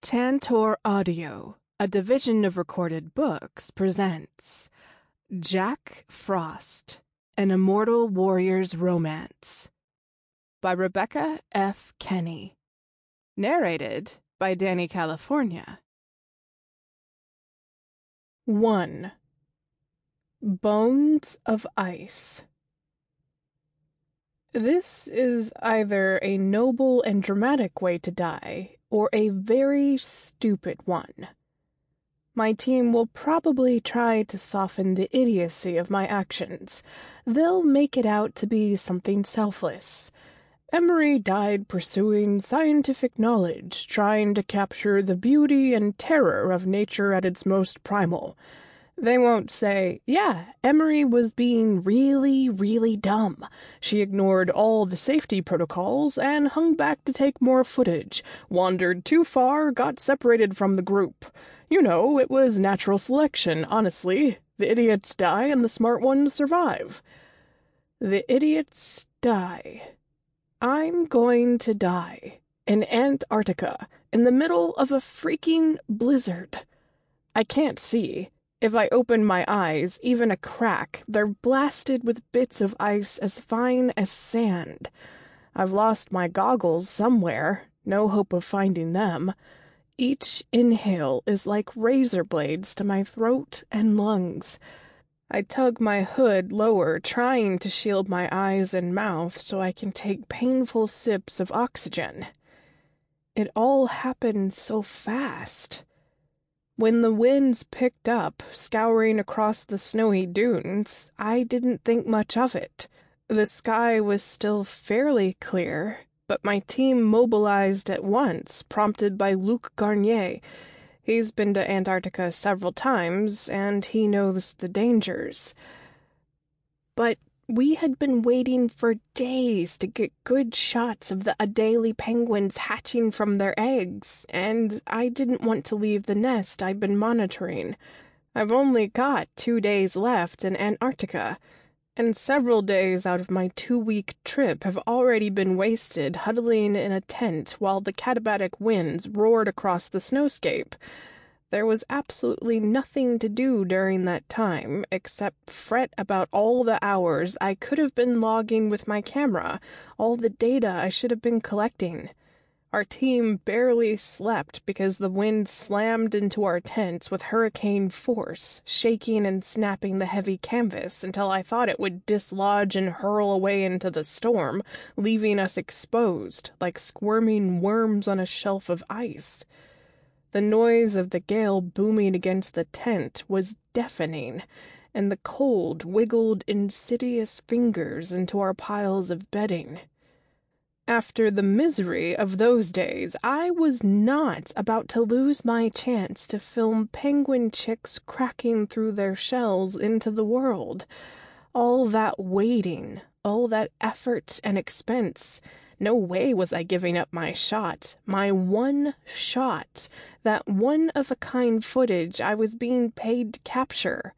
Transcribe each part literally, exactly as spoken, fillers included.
Tantor Audio, a division of Recorded Books, presents Jack Frost, An Immortal Warrior's Romance by Rebecca F. Kenny. Narrated by Danny California. one. Bones of Ice. This is either a noble and dramatic way to die, or a very stupid one. My team will probably try to soften the idiocy of my actions. They'll make it out to be something selfless. Emery died pursuing scientific knowledge, trying to capture the beauty and terror of nature at its most primal. They won't say, yeah, Emery was being really, really dumb. She ignored all the safety protocols and hung back to take more footage, wandered too far, got separated from the group. You know, it was natural selection, honestly. The idiots die and the smart ones survive. The idiots die. I'm going to die. In Antarctica, in the middle of a freaking blizzard. I can't see. If I open my eyes, even a crack, they're blasted with bits of ice as fine as sand. I've lost my goggles somewhere, no hope of finding them. Each inhale is like razor blades to my throat and lungs. I tug my hood lower, trying to shield my eyes and mouth so I can take painful sips of oxygen. It all happened so fast. When the winds picked up, scouring across the snowy dunes, I didn't think much of it. The sky was still fairly clear, but my team mobilized at once, prompted by Luc Garnier. He's been to Antarctica several times, and he knows the dangers. But we had been waiting for days to get good shots of the Adelie penguins hatching from their eggs, and I didn't want to leave the nest I'd been monitoring. I've only got two days left in Antarctica, and several days out of my two-week trip have already been wasted huddling in a tent while the katabatic winds roared across the snowscape. There was absolutely nothing to do during that time, except fret about all the hours I could have been logging with my camera, all the data I should have been collecting. Our team barely slept because the wind slammed into our tents with hurricane force, shaking and snapping the heavy canvas until I thought it would dislodge and hurl away into the storm, leaving us exposed, like squirming worms on a shelf of ice. The noise of the gale booming against the tent was deafening, and the cold wiggled insidious fingers into our piles of bedding. After the misery of those days, I was not about to lose my chance to film penguin chicks cracking through their shells into the world. All that waiting, all that effort and expense. No way was I giving up my shot, my one shot, that one-of-a-kind footage I was being paid to capture.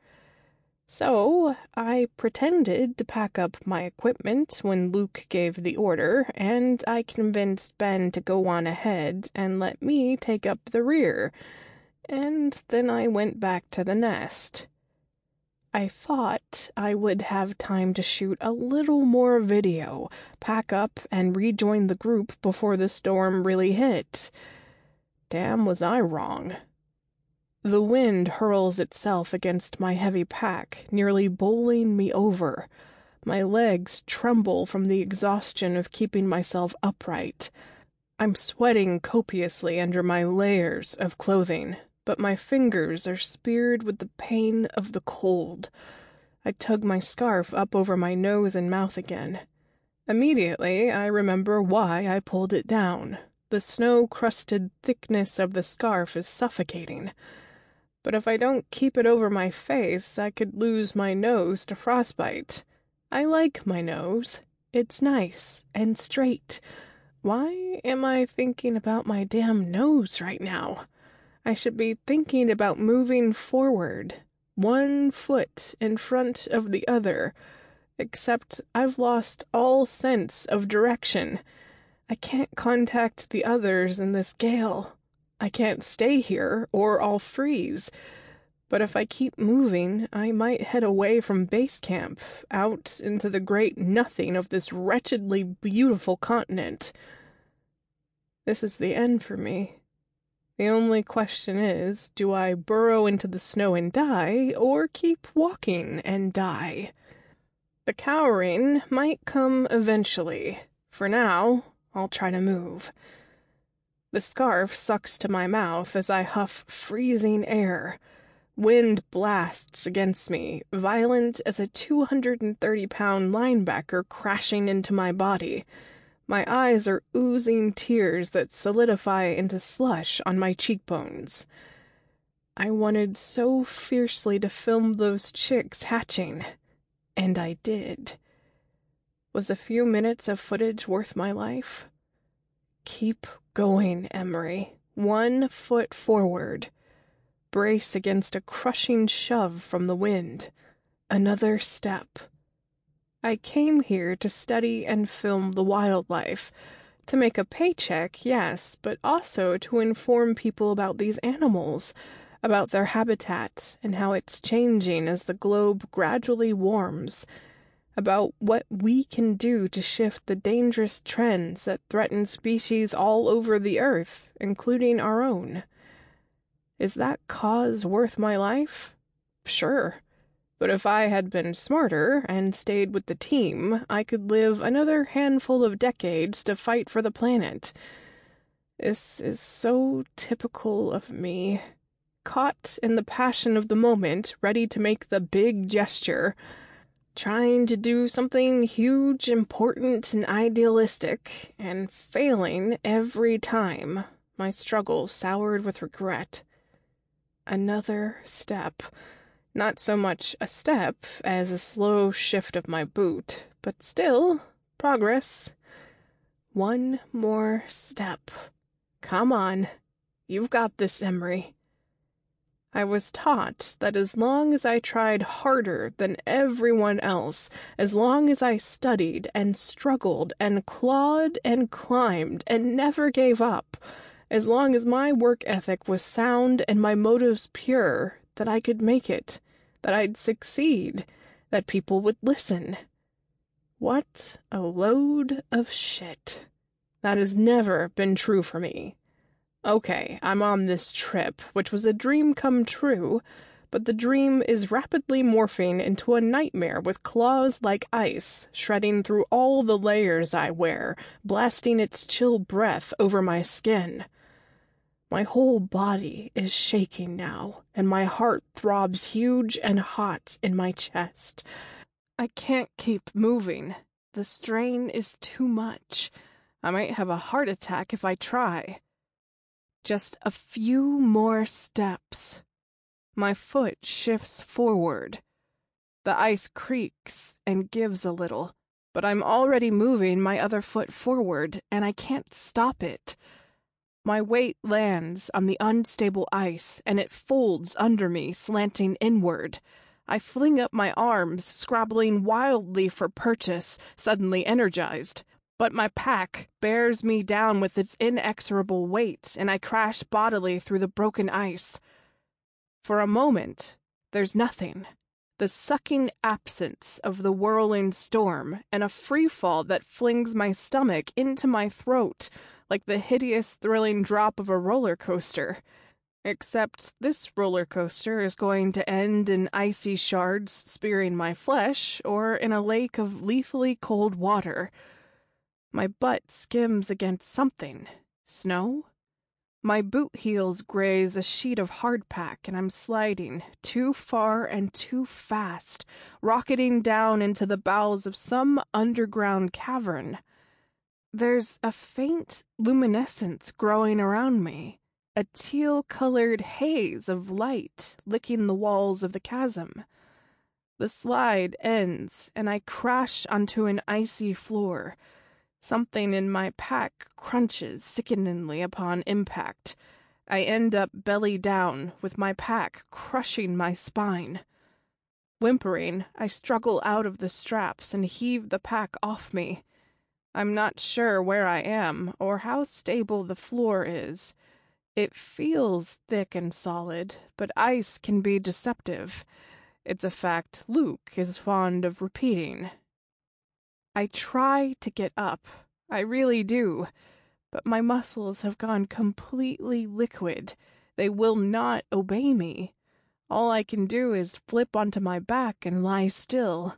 So I pretended to pack up my equipment when Luke gave the order, and I convinced Ben to go on ahead and let me take up the rear, and then I went back to the nest. I thought I would have time to shoot a little more video, pack up, and rejoin the group before the storm really hit. Damn, was I wrong. The wind hurls itself against my heavy pack, nearly bowling me over. My legs tremble from the exhaustion of keeping myself upright. I'm sweating copiously under my layers of clothing, but my fingers are speared with the pain of the cold. I tug my scarf up over my nose and mouth again. Immediately, I remember why I pulled it down. The snow-crusted thickness of the scarf is suffocating. But if I don't keep it over my face, I could lose my nose to frostbite. I like my nose. It's nice and straight. Why am I thinking about my damn nose right now? I should be thinking about moving forward, one foot in front of the other, except I've lost all sense of direction. I can't contact the others in this gale. I can't stay here, or I'll freeze. But if I keep moving, I might head away from base camp, out into the great nothing of this wretchedly beautiful continent. This is the end for me. The only question is, do I burrow into the snow and die, or keep walking and die? The cowering might come eventually. For now, I'll try to move. The scarf sucks to my mouth as I huff freezing air. Wind blasts against me, violent as a two hundred thirty pound linebacker crashing into my body. My eyes are oozing tears that solidify into slush on my cheekbones. I wanted so fiercely to film those chicks hatching, and I did. Was a few minutes of footage worth my life? Keep going, Emery. One foot forward. Brace against a crushing shove from the wind. Another step. I came here to study and film the wildlife. To make a paycheck, yes, but also to inform people about these animals, about their habitat and how it's changing as the globe gradually warms, about what we can do to shift the dangerous trends that threaten species all over the earth, including our own. Is that cause worth my life? Sure. But if I had been smarter and stayed with the team, I could live another handful of decades to fight for the planet. This is so typical of me. Caught in the passion of the moment, ready to make the big gesture. Trying to do something huge, important, and idealistic, and failing every time. My struggle soured with regret. Another step. Not so much a step as a slow shift of my boot, but still, progress. One more step. Come on. You've got this, Emery. I was taught that as long as I tried harder than everyone else, as long as I studied and struggled and clawed and climbed and never gave up, as long as my work ethic was sound and my motives pure, that I could make it, that I'd succeed, that people would listen. What a load of shit. That has never been true for me. Okay, I'm on this trip, which was a dream come true, but the dream is rapidly morphing into a nightmare with claws like ice, shredding through all the layers I wear, blasting its chill breath over my skin. My whole body is shaking now, and my heart throbs huge and hot in my chest. I can't keep moving. The strain is too much. I might have a heart attack if I try. Just a few more steps. My foot shifts forward. The ice creaks and gives a little, but I'm already moving my other foot forward, and I can't stop it. My weight lands on the unstable ice, and it folds under me, slanting inward. I fling up my arms, scrabbling wildly for purchase, suddenly energized. But my pack bears me down with its inexorable weight, and I crash bodily through the broken ice. For a moment, there's nothing. The sucking absence of the whirling storm, and a free-fall that flings my stomach into my throat, like the hideous, thrilling drop of a roller coaster. Except this roller coaster is going to end in icy shards spearing my flesh, or in a lake of lethally cold water. My butt skims against something. Snow? My boot heels graze a sheet of hardpack, and I'm sliding, too far and too fast, rocketing down into the bowels of some underground cavern. There's a faint luminescence growing around me, a teal-colored haze of light licking the walls of the chasm. The slide ends, and I crash onto an icy floor. Something in my pack crunches sickeningly upon impact. I end up belly down, with my pack crushing my spine. Whimpering, I struggle out of the straps and heave the pack off me. I'm not sure where I am, or how stable the floor is. It feels thick and solid, but ice can be deceptive. It's a fact Luke is fond of repeating. I try to get up, I really do, but my muscles have gone completely liquid. They will not obey me. All I can do is flip onto my back and lie still.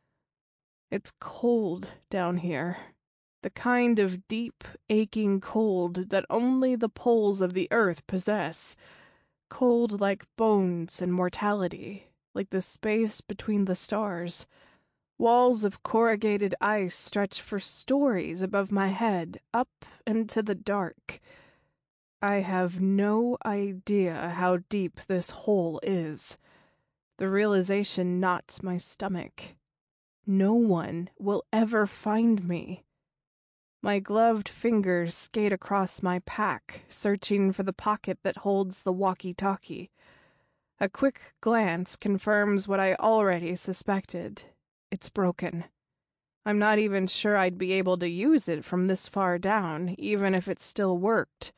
It's cold down here. The kind of deep, aching cold that only the poles of the earth possess. Cold like bones and mortality, like the space between the stars. Walls of corrugated ice stretch for stories above my head, up into the dark. I have no idea how deep this hole is. The realization knots my stomach. No one will ever find me. My gloved fingers skate across my pack, searching for the pocket that holds the walkie-talkie. A quick glance confirms what I already suspected. It's broken. I'm not even sure I'd be able to use it from this far down, even if it still worked.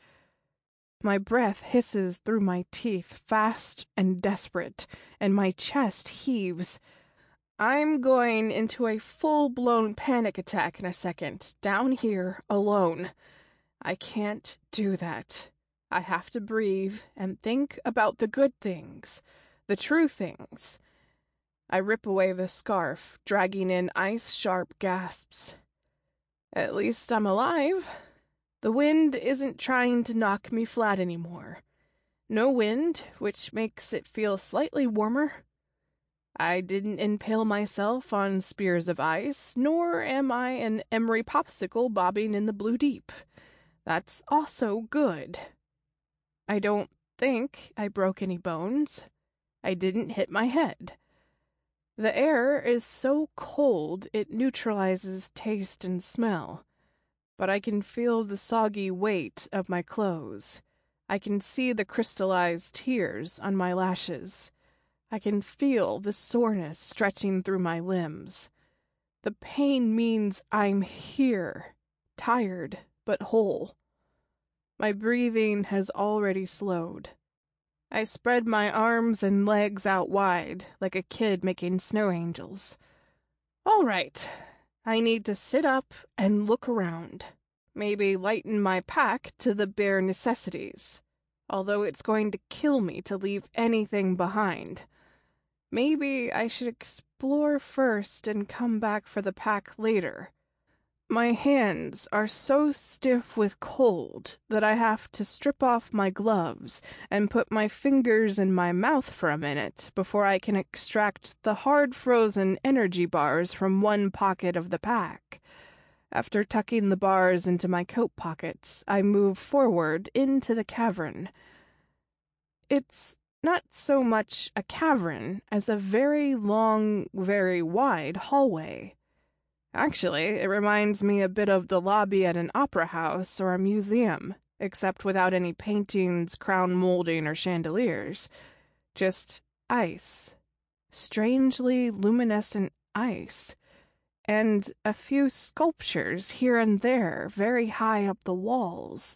My breath hisses through my teeth, fast and desperate, and my chest heaves. I'm going into a full-blown panic attack in a second, down here, alone. I can't do that. I have to breathe and think about the good things, the true things. I rip away the scarf, dragging in ice-sharp gasps. At least I'm alive. The wind isn't trying to knock me flat anymore. No wind, which makes it feel slightly warmer. I didn't impale myself on spears of ice, nor am I an emery popsicle bobbing in the blue deep. That's also good. I don't think I broke any bones. I didn't hit my head. The air is so cold it neutralizes taste and smell, but I can feel the soggy weight of my clothes. I can see the crystallized tears on my lashes. I can feel the soreness stretching through my limbs. The pain means I'm here, tired but whole. My breathing has already slowed. I spread my arms and legs out wide, like a kid making snow angels. All right, I need to sit up and look around. Maybe lighten my pack to the bare necessities, although it's going to kill me to leave anything behind. Maybe I should explore first and come back for the pack later. My hands are so stiff with cold that I have to strip off my gloves and put my fingers in my mouth for a minute before I can extract the hard-frozen energy bars from one pocket of the pack. After tucking the bars into my coat pockets, I move forward into the cavern. It's not so much a cavern as a very long, very wide hallway. Actually, it reminds me a bit of the lobby at an opera house or a museum, except without any paintings, crown molding, or chandeliers. Just ice. Strangely luminescent ice. And a few sculptures here and there, very high up the walls.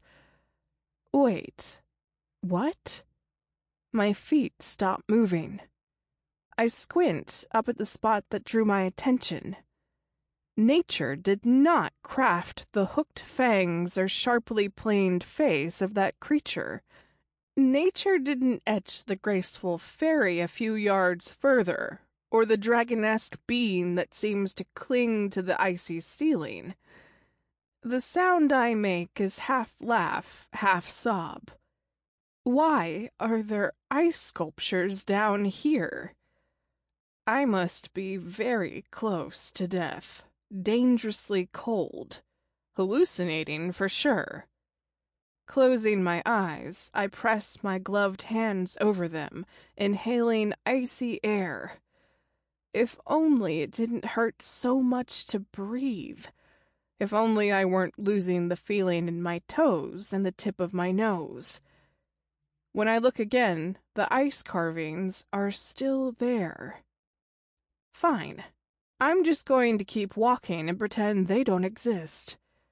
Wait. What? My feet stop moving. I squint up at the spot that drew my attention. Nature did not craft the hooked fangs or sharply planed face of that creature. Nature didn't etch the graceful fairy a few yards further, or the dragonesque being that seems to cling to the icy ceiling. The sound I make is half laugh, half sob. Why are there ice sculptures down here? I must be very close to death, dangerously cold, hallucinating for sure. Closing my eyes, I press my gloved hands over them, inhaling icy air. If only it didn't hurt so much to breathe. If only I weren't losing the feeling in my toes and the tip of my nose. When I look again, the ice carvings are still there. Fine. I'm just going to keep walking and pretend they don't exist.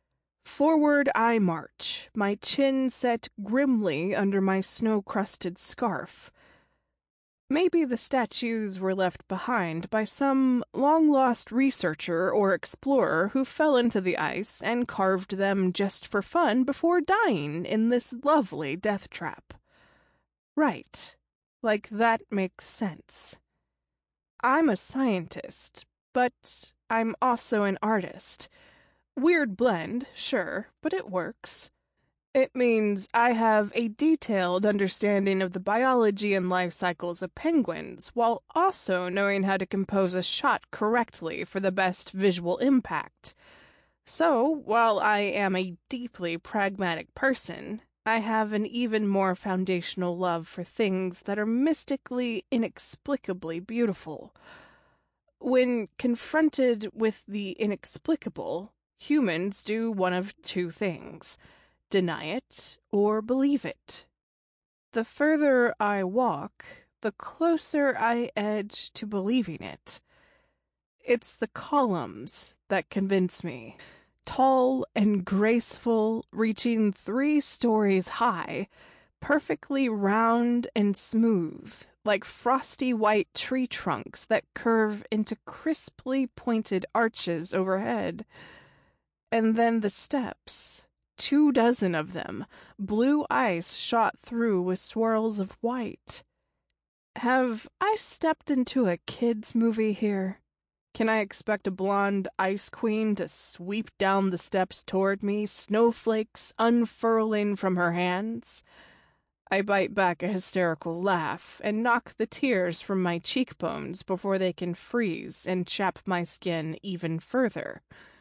Forward I march, my chin set grimly under my snow-crusted scarf. Maybe the statues were left behind by some long-lost researcher or explorer who fell into the ice and carved them just for fun before dying in this lovely death trap. Right, like that makes sense. I'm a scientist, but I'm also an artist. Weird blend, sure, but it works. It means I have a detailed understanding of the biology and life cycles of penguins, while also knowing how to compose a shot correctly for the best visual impact. So, while I am a deeply pragmatic person, I have an even more foundational love for things that are mystically, inexplicably beautiful. When confronted with the inexplicable, humans do one of two things: deny it or believe it. The further I walk, the closer I edge to believing it. It's the columns that convince me. Tall and graceful, reaching three stories high, perfectly round and smooth, like frosty white tree trunks that curve into crisply pointed arches overhead. And then the steps. Two dozen of them, blue ice shot through with swirls of white. Have I stepped into a kids' movie here? Can I expect a blonde ice queen to sweep down the steps toward me, snowflakes unfurling from her hands? I bite back a hysterical laugh and knock the tears from my cheekbones before they can freeze and chap my skin even further.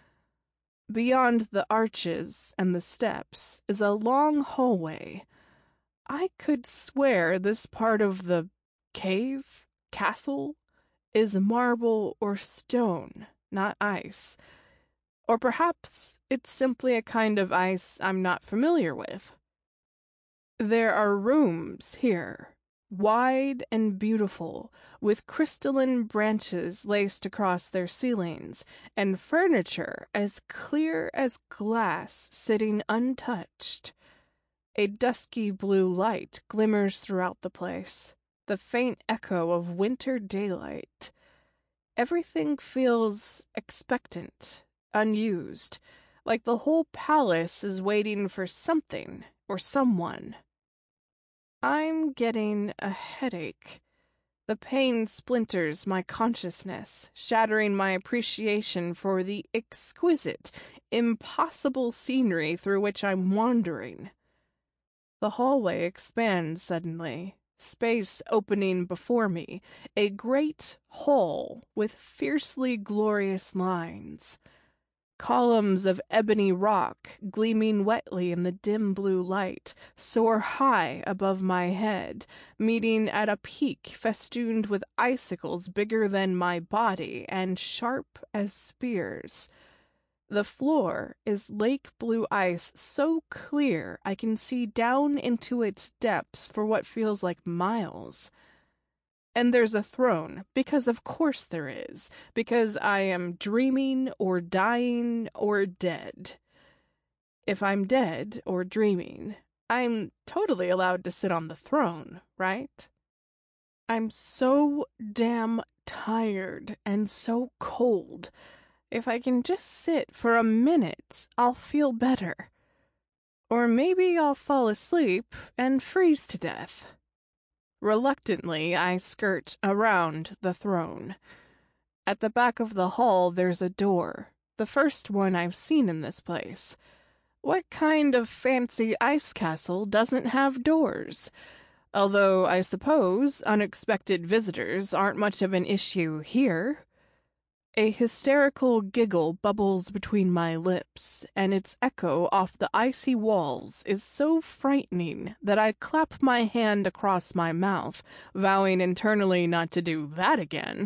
Beyond the arches and the steps is a long hallway. I could swear this part of the cave, castle, is marble or stone, not ice. Or perhaps it's simply a kind of ice I'm not familiar with. There are rooms here, wide and beautiful, with crystalline branches laced across their ceilings, and furniture as clear as glass sitting untouched. A dusky blue light glimmers throughout the place, the faint echo of winter daylight. Everything feels expectant, unused, like the whole palace is waiting for something or someone. I'm getting a headache. The pain splinters my consciousness, shattering my appreciation for the exquisite, impossible scenery through which I'm wandering. The hallway expands suddenly, space opening before me, a great hall with fiercely glorious lines. Columns of ebony rock, gleaming wetly in the dim blue light, soar high above my head, meeting at a peak festooned with icicles bigger than my body and sharp as spears. The floor is lake blue ice so clear I can see down into its depths for what feels like miles. And there's a throne, because of course there is, because I am dreaming or dying or dead. If I'm dead or dreaming, I'm totally allowed to sit on the throne, right? I'm so damn tired and so cold. If I can just sit for a minute, I'll feel better. Or maybe I'll fall asleep and freeze to death. Reluctantly, I skirt around the throne. At the back of the hall there's a door, the first one I've seen in this place. What kind of fancy ice castle doesn't have doors? Although I suppose unexpected visitors aren't much of an issue here. A hysterical giggle bubbles between my lips, and its echo off the icy walls is so frightening that I clap my hand across my mouth, vowing internally not to do that again.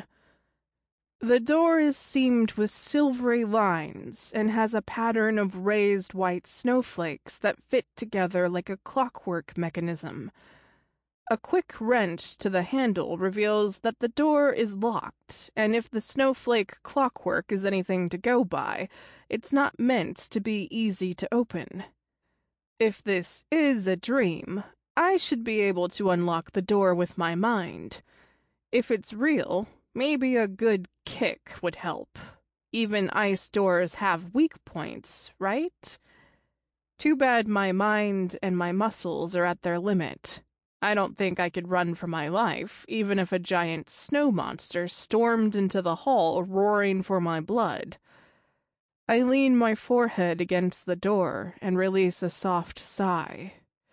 The door is seamed with silvery lines and has a pattern of raised white snowflakes that fit together like a clockwork mechanism. A quick wrench to the handle reveals that the door is locked, and if the snowflake clockwork is anything to go by, it's not meant to be easy to open. If this is a dream, I should be able to unlock the door with my mind. If it's real, maybe a good kick would help. Even ice doors have weak points, right? Too bad my mind and my muscles are at their limit. I don't think I could run for my life, even if a giant snow monster stormed into the hall roaring for my blood. I lean my forehead against the door and release a soft sigh.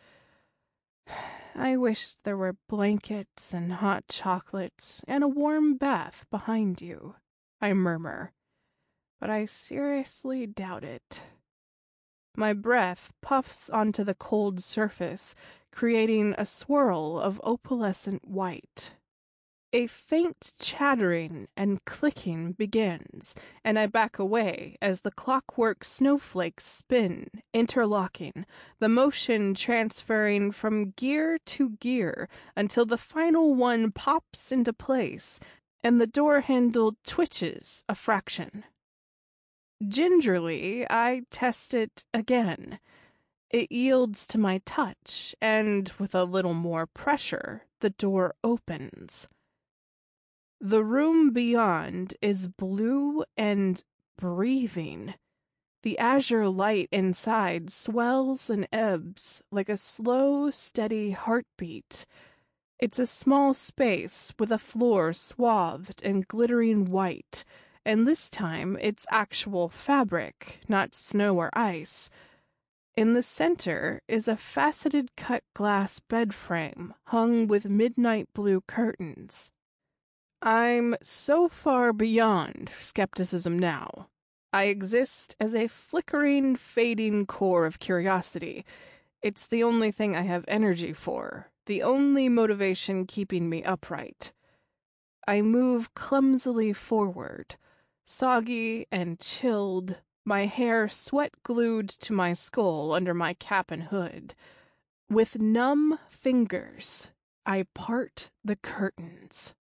I wish there were blankets and hot chocolates and a warm bath behind you, I murmur, but I seriously doubt it. My breath puffs onto the cold surface, creating a swirl of opalescent white. A faint chattering and clicking begins, and I back away as the clockwork snowflakes spin, interlocking, the motion transferring from gear to gear until the final one pops into place, and the door handle twitches a fraction. Gingerly, I test it again. It yields to my touch, and with a little more pressure, the door opens. The room beyond is blue and breathing. The azure light inside swells and ebbs like a slow, steady heartbeat. It's a small space with a floor swathed in glittering white, and this time it's actual fabric, not snow or ice. In the center is a faceted cut glass bed frame hung with midnight blue curtains. I'm so far beyond skepticism now. I exist as a flickering, fading core of curiosity. It's the only thing I have energy for, the only motivation keeping me upright. I move clumsily forward, soggy and chilled, my hair sweat-glued to my skull under my cap and hood. With numb fingers, I part the curtains.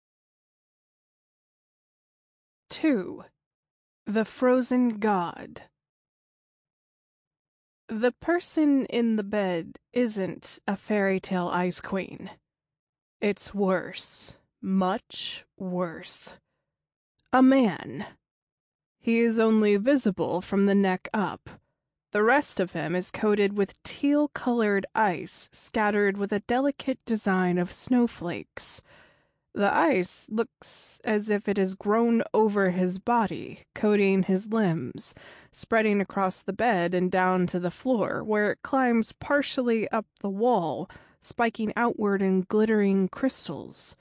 Two. The Frozen God. The person in the bed isn't a fairy tale ice queen. It's worse, much worse. A man. He is only visible from the neck up. The rest of him is coated with teal-colored ice scattered with a delicate design of snowflakes. The ice looks as if it has grown over his body, coating his limbs, spreading across the bed and down to the floor, where it climbs partially up the wall, spiking outward in glittering crystals.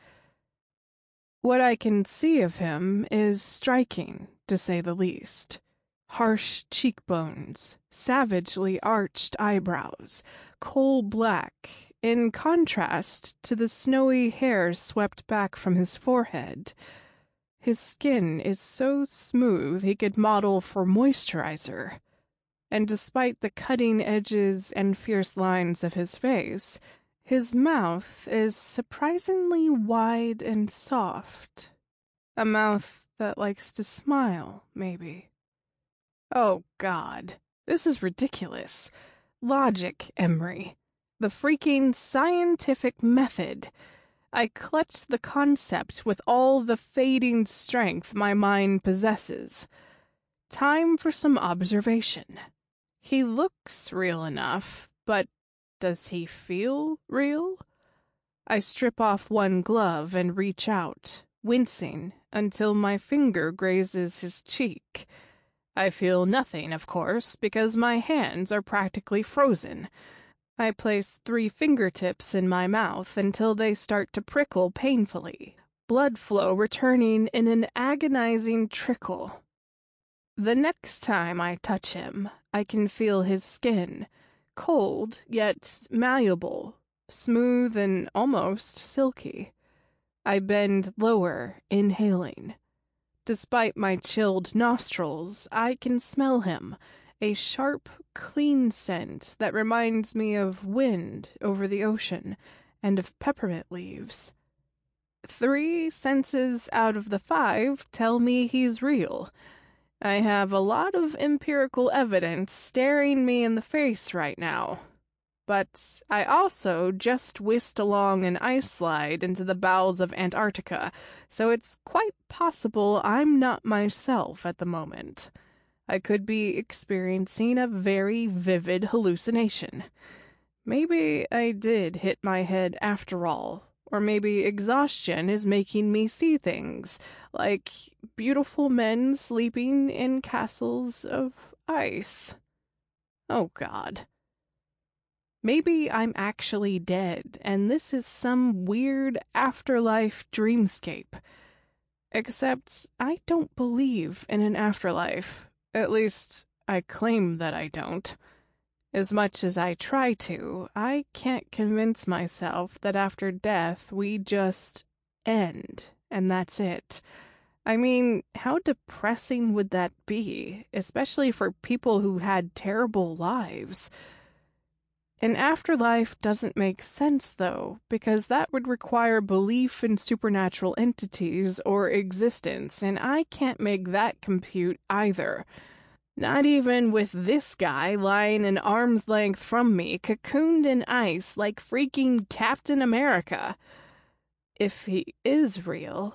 What I can see of him is striking, to say the least. Harsh cheekbones, savagely arched eyebrows, coal black, in contrast to the snowy hair swept back from his forehead. His skin is so smooth he could model for moisturizer. And despite the cutting edges and fierce lines of his face, his mouth is surprisingly wide and soft. A mouth that likes to smile, maybe. Oh, God. This is ridiculous. Logic, Emery. The freaking scientific method. I clutch the concept with all the fading strength my mind possesses. Time for some observation. He looks real enough, but does he feel real? I strip off one glove and reach out, wincing until my finger grazes his cheek. I feel nothing, of course, because my hands are practically frozen. I place three fingertips in my mouth until they start to prickle painfully, blood flow returning in an agonizing trickle. The next time I touch him, I can feel his skin, cold yet malleable, smooth and almost silky. I bend lower, inhaling. Despite my chilled nostrils, I can smell him, a sharp, clean scent that reminds me of wind over the ocean, and of peppermint leaves. Three senses out of the five tell me he's real. I have a lot of empirical evidence staring me in the face right now. But I also just whisked along an ice slide into the bowels of Antarctica, so it's quite possible I'm not myself at the moment. I could be experiencing a very vivid hallucination. Maybe I did hit my head after all. Or maybe exhaustion is making me see things, like beautiful men sleeping in castles of ice. Oh, God. Maybe I'm actually dead, and this is some weird afterlife dreamscape. Except I don't believe in an afterlife. At least, I claim that I don't. As much as I try to, I can't convince myself that after death we just end, and that's it. I mean, how depressing would that be, especially for people who had terrible lives? An afterlife doesn't make sense, though, because that would require belief in supernatural entities or existence, and I can't make that compute either. Not even with this guy lying an arm's length from me, cocooned in ice like freaking Captain America. If he is real.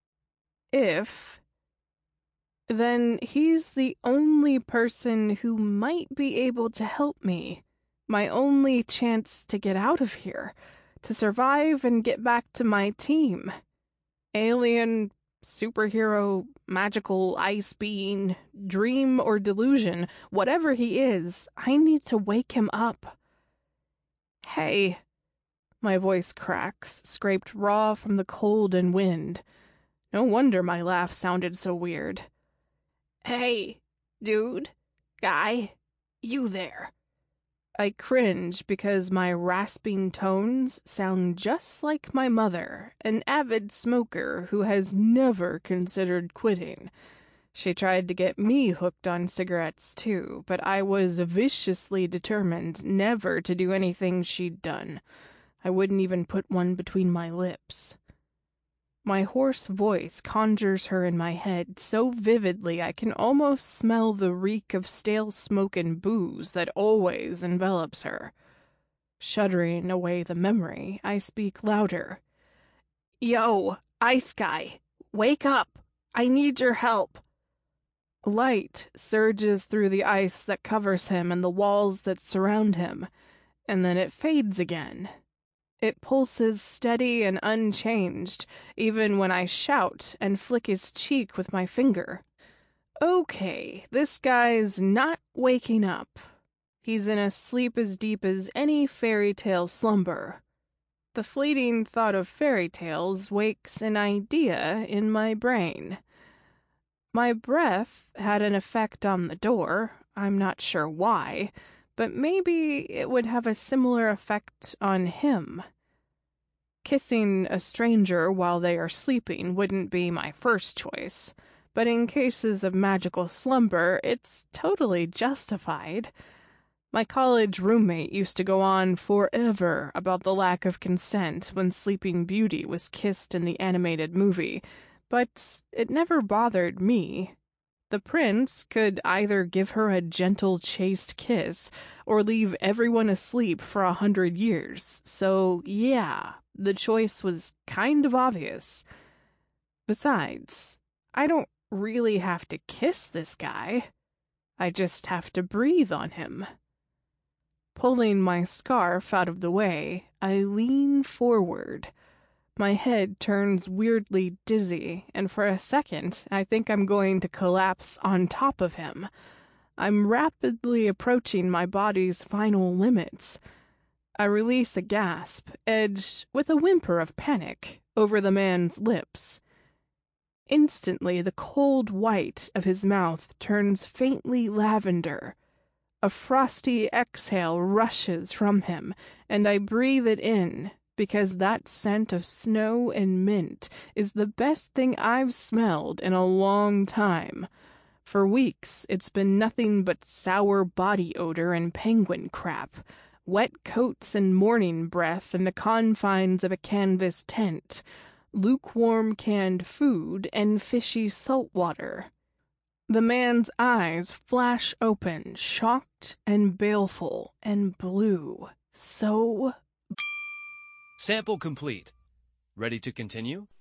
If. Then he's the only person who might be able to help me. My only chance to get out of here. To survive and get back to my team. Alien, superhero, magical ice being, dream or delusion, whatever he is, I need to wake him up. Hey, my voice cracks, scraped raw from the cold and wind. No wonder my laugh sounded so weird. Hey, dude, guy, you there. I cringe because my rasping tones sound just like my mother, an avid smoker who has never considered quitting. She tried to get me hooked on cigarettes too, but I was viciously determined never to do anything she'd done. I wouldn't even put one between my lips. My hoarse voice conjures her in my head so vividly I can almost smell the reek of stale smoke and booze that always envelops her. Shuddering away the memory, I speak louder. Yo, Ice Guy, wake up! I need your help! Light surges through the ice that covers him and the walls that surround him, and then it fades again. It pulses steady and unchanged, even when I shout and flick his cheek with my finger. Okay, this guy's not waking up. He's in a sleep as deep as any fairy tale slumber. The fleeting thought of fairy tales wakes an idea in my brain. My breath had an effect on the door, I'm not sure why, but maybe it would have a similar effect on him. Kissing a stranger while they are sleeping wouldn't be my first choice, but in cases of magical slumber, it's totally justified. My college roommate used to go on forever about the lack of consent when Sleeping Beauty was kissed in the animated movie, but it never bothered me. The prince could either give her a gentle, chaste kiss or leave everyone asleep for a hundred years, so yeah, the choice was kind of obvious. Besides, I don't really have to kiss this guy. I just have to breathe on him. Pulling my scarf out of the way, I lean forward. My head turns weirdly dizzy, and for a second, I think I'm going to collapse on top of him. I'm rapidly approaching my body's final limits. I release a gasp, edged with a whimper of panic, over the man's lips. Instantly, the cold white of his mouth turns faintly lavender. A frosty exhale rushes from him, and I breathe it in, because that scent of snow and mint is the best thing I've smelled in a long time. For weeks, it's been nothing but sour body odor and penguin crap, wet coats and morning breath in the confines of a canvas tent, lukewarm canned food, and fishy salt water. The man's eyes flash open, shocked and baleful and blue. So... Sample complete. Ready to continue?